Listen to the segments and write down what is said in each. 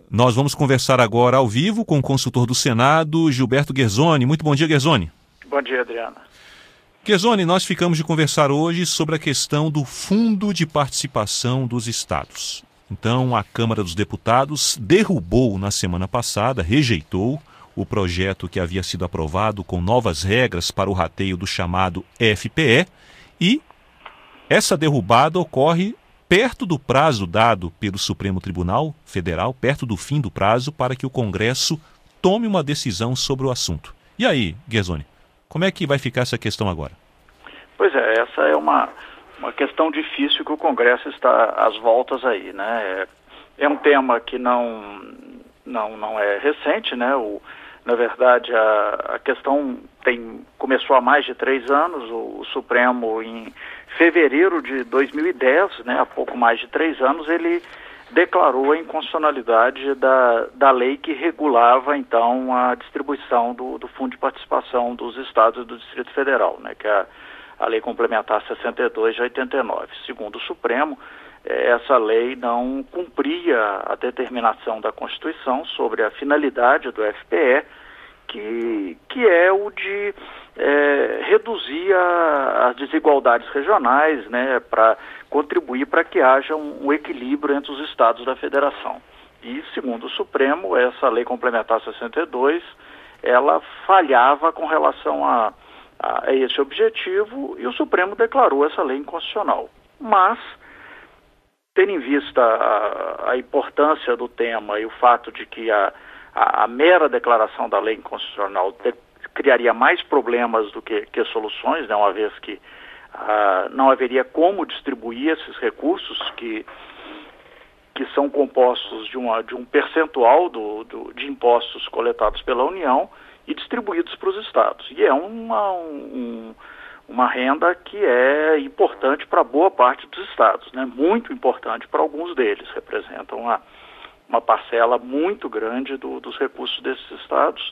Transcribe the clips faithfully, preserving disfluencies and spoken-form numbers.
Nós vamos conversar agora ao vivo com o consultor do Senado, Gilberto Guerzoni. Muito bom dia, Guerzoni. Bom dia, Adriana. Guerzoni, nós ficamos de conversar hoje sobre a questão do Fundo de Participação dos Estados. Então, a Câmara dos Deputados derrubou na semana passada, rejeitou o projeto que havia sido aprovado com novas regras para o rateio do chamado F P E, e essa derrubada ocorre perto do prazo dado pelo Supremo Tribunal Federal, perto do fim do prazo, para que o Congresso tome uma decisão sobre o assunto. E aí, Guerzoni, como é que vai ficar essa questão agora? Pois é, essa é uma, uma questão difícil que o Congresso está às voltas aí, né? É, é um tema que não, não, não é recente, né? O, na verdade, a, a questão tem, começou há mais de três anos, o, o Supremo em fevereiro de dois mil e dez, né, há pouco mais de três anos, ele declarou a inconstitucionalidade da, da lei que regulava, então, a distribuição do, do Fundo de Participação dos Estados e do Distrito Federal, né, que é a, a Lei Complementar sessenta e dois de oitenta e nove. Segundo o Supremo, eh, essa lei não cumpria a determinação da Constituição sobre a finalidade do F P E, que, que é o de é, reduzir a, as desigualdades regionais, né, para contribuir para que haja um, um equilíbrio entre os estados da federação. E, segundo o Supremo, essa Lei Complementar sessenta e dois, ela falhava com relação a, a esse objetivo, e o Supremo declarou essa lei inconstitucional. Mas, tendo em vista a, a importância do tema e o fato de que a A, a mera declaração da lei inconstitucional de, criaria mais problemas do que, que soluções, né, uma vez que ah, não haveria como distribuir esses recursos que, que são compostos de, uma, de um percentual do, do, de impostos coletados pela União e distribuídos para os estados. E é uma, um, uma renda que é importante para boa parte dos estados, né, muito importante para alguns deles, representam a uma parcela muito grande do, dos recursos desses estados,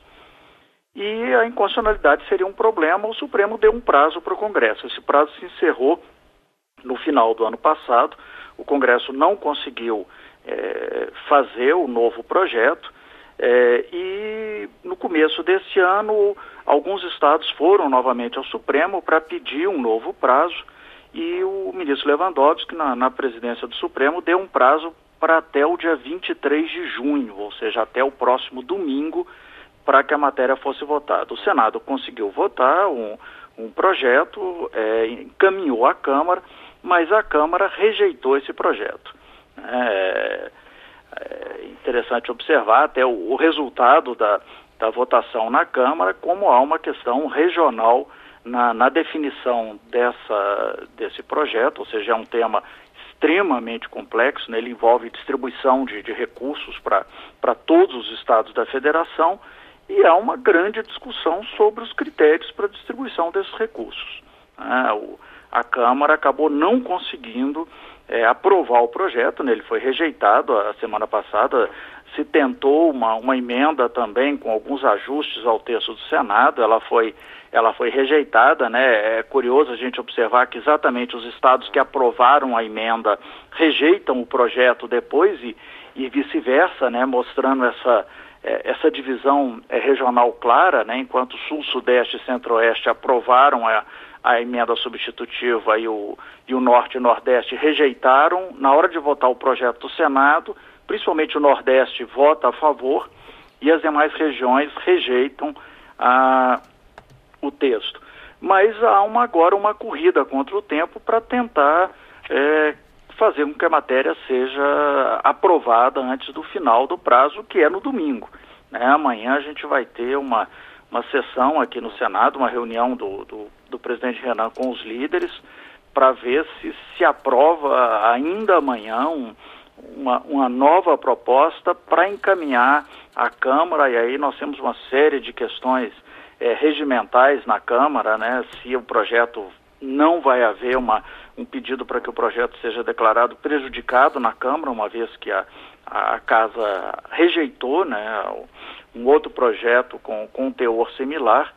e a inconstitucionalidade seria um problema. O Supremo deu um prazo para o Congresso. Esse prazo se encerrou no final do ano passado. O Congresso não conseguiu é, fazer o novo projeto, é, e no começo desse ano alguns estados foram novamente ao Supremo para pedir um novo prazo, e o ministro Lewandowski, na, na presidência do Supremo, deu um prazo para até o dia vinte e três de junho, ou seja, até o próximo domingo, para que a matéria fosse votada. O Senado conseguiu votar um, um projeto, é, encaminhou à Câmara, mas a Câmara rejeitou esse projeto. É, é interessante observar até o, o resultado da, da votação na Câmara, como há uma questão regional na, na definição dessa, desse projeto, ou seja, é um tema extremamente complexo, né? Ele envolve distribuição de, de recursos para todos os estados da federação, e há uma grande discussão sobre os critérios para a distribuição desses recursos. Ah, o, a Câmara acabou não conseguindo é, aprovar o projeto, né? Ele foi rejeitado a semana passada. Se tentou uma, uma emenda também com alguns ajustes ao texto do Senado, ela foi, ela foi rejeitada, né? É curioso a gente observar que exatamente os estados que aprovaram a emenda rejeitam o projeto depois, e, e vice-versa, né? Mostrando essa, é, essa divisão é, regional clara, né? Enquanto Sul, Sudeste e Centro-Oeste aprovaram a, a emenda substitutiva, e o, e o Norte e Nordeste rejeitaram. Na hora de votar o projeto do Senado, principalmente o Nordeste vota a favor e as demais regiões rejeitam ah, o texto. Mas há uma, agora uma corrida contra o tempo para tentar é, fazer com que a matéria seja aprovada antes do final do prazo, que é no domingo. Né? Amanhã a gente vai ter uma, uma sessão aqui no Senado, uma reunião do, do, do presidente Renan com os líderes, para ver se se aprova ainda amanhã um Uma, uma nova proposta para encaminhar à Câmara. E aí nós temos uma série de questões é, regimentais na Câmara, né? Se o projeto não vai haver uma, um pedido para que o projeto seja declarado prejudicado na Câmara, uma vez que a, a Casa rejeitou, né, um outro projeto com, com um teor similar,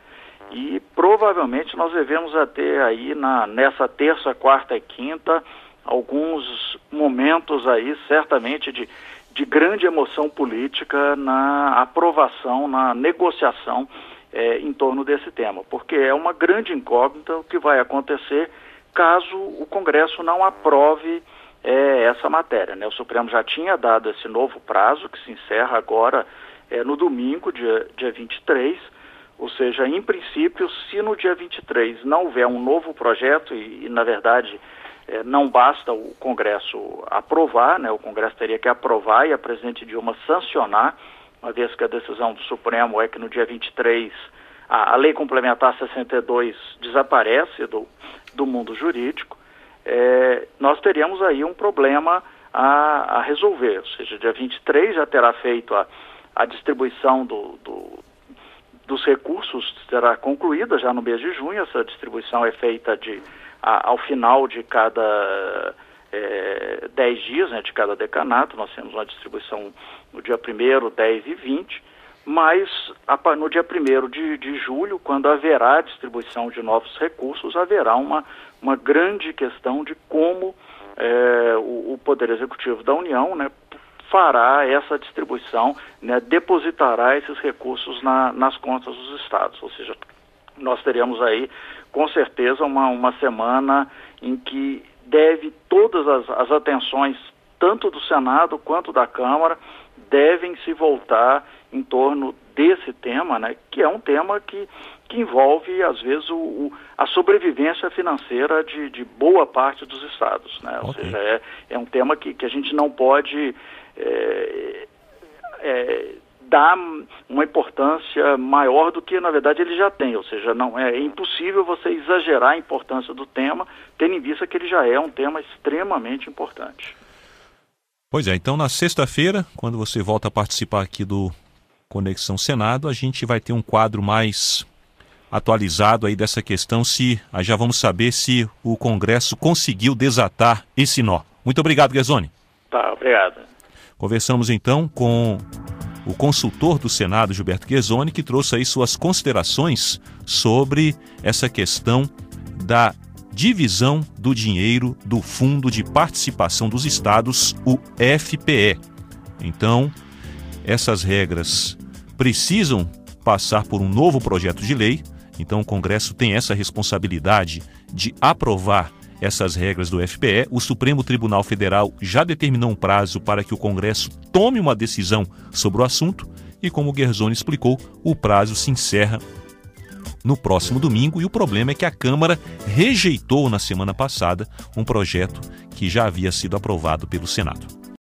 e provavelmente nós devemos ter aí na, nessa terça, quarta e quinta alguns momentos aí certamente de, de grande emoção política na aprovação, na negociação é, em torno desse tema, porque é uma grande incógnita o que vai acontecer caso o Congresso não aprove é, essa matéria, né? O Supremo já tinha dado esse novo prazo, que se encerra agora é, no domingo, dia, dia vinte e três, ou seja, em princípio, se no dia vinte e três não houver um novo projeto, e, e na verdade é, não basta o Congresso aprovar, né? O Congresso teria que aprovar e a presidente Dilma sancionar, uma vez que a decisão do Supremo é que no dia vinte e três a, a Lei Complementar sessenta e dois desaparece do, do mundo jurídico, é, nós teríamos aí um problema a, a resolver, ou seja, dia vinte e três já terá feito a, a distribuição do, do, dos recursos, será concluída já no mês de junho, essa distribuição é feita de, a, ao final de cada é, dez dias, né, de cada decanato, nós temos uma distribuição no dia primeiro, dez e vinte, mas a, no dia primeiro de, de julho, quando haverá distribuição de novos recursos, haverá uma, uma grande questão de como é, o, o Poder Executivo da União, né, fará essa distribuição, né, depositará esses recursos na, nas contas dos estados, ou seja, nós teremos aí com certeza uma, uma semana em que deve todas as, as atenções, tanto do Senado quanto da Câmara, devem se voltar em torno desse tema, né, que é um tema que, que envolve, às vezes, o, o, a sobrevivência financeira de, de boa parte dos estados, né? Ou okay. seja, é, é um tema que, que a gente não pode é, é, dar uma importância maior do que, na verdade, ele já tem, ou seja, não, é impossível você exagerar a importância do tema, tendo em vista que ele já é um tema extremamente importante. Pois é, então na sexta-feira, quando você volta a participar aqui do Conexão Senado, a gente vai ter um quadro mais atualizado aí dessa questão, se aí já vamos saber se o Congresso conseguiu desatar esse nó. Muito obrigado, Guerzoni. Tá, obrigado. Conversamos então com o consultor do Senado, Gilberto Guerzoni, que trouxe aí suas considerações sobre essa questão da divisão do dinheiro do Fundo de Participação dos Estados, o F P E. Então, essas regras precisam passar por um novo projeto de lei, então o Congresso tem essa responsabilidade de aprovar essas regras do F P E. O Supremo Tribunal Federal já determinou um prazo para que o Congresso tome uma decisão sobre o assunto e, como o Guerzoni explicou, o prazo se encerra no próximo domingo, e o problema é que a Câmara rejeitou na semana passada um projeto que já havia sido aprovado pelo Senado.